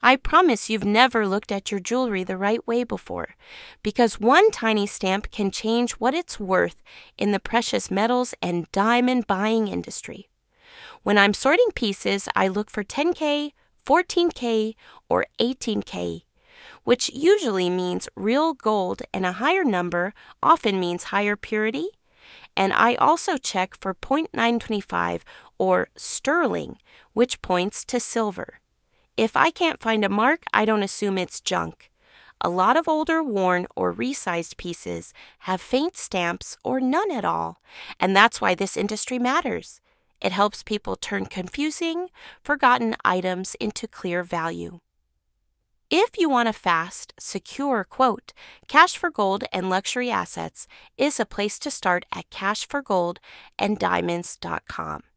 I promise you've never looked at your jewelry the right way before, because one tiny stamp can change what it's worth in the precious metals and diamond buying industry. When I'm sorting pieces, I look for 10K, 14K, or 18K, which usually means real gold, and a higher number often means higher purity. And I also check for .925 or sterling, which points to silver. If I can't find a mark, I don't assume it's junk. A lot of older, worn, or resized pieces have faint stamps or none at all, and that's why this industry matters. It helps people turn confusing, forgotten items into clear value. If you want a fast, secure quote, Cash for Gold and Luxury Assets is a place to start at cashforgoldanddiamonds.com.